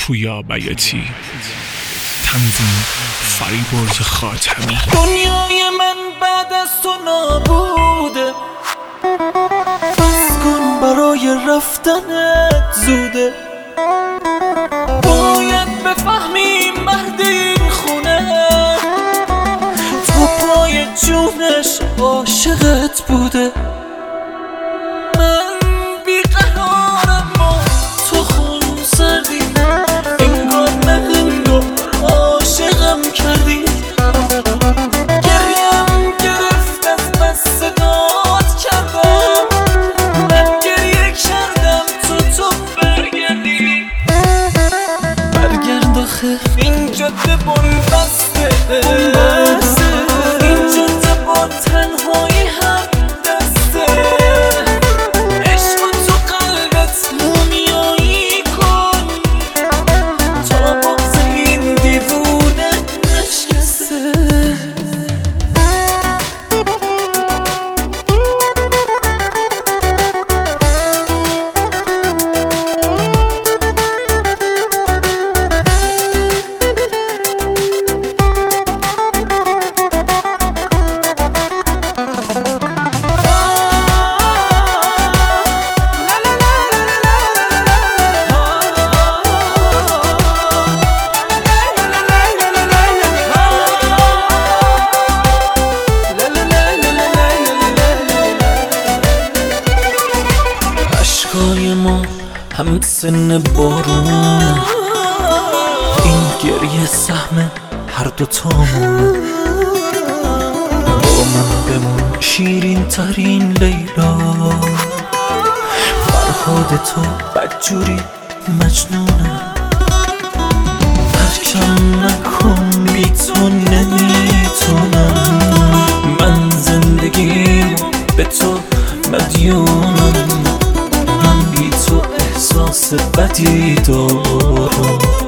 پویا بیاتی، تنظیم فریبرز خاتمی. دنیای من بعد از تو نابوده، بس کن برای رفتنت زوده. باید بفهمی مرد این خونه تو پای جونش عاشقت بوده. من بیقرارم و تو خون سردی، انگار نه انگار عاشقم کردی. گریم گرفت از بس صدات کردم، من گریه کردم تو برگردی. برگرد آخه این جاده بنبسته، این جاده با تنهایی هم دسته. عشق تو قلبت مومیایی کن تا بغض این دیوونه نشکسته. اشکای ما هم سن بارون، این گریه سهم هر دوتامون. با من بمون شیرین ترین لیلا، فرهاد تو بدجوری مجنونه. ترکم نکن بی تو نمیتونم، من زندگیم به تو مدیونم. من بی تو احساس بدی دارم.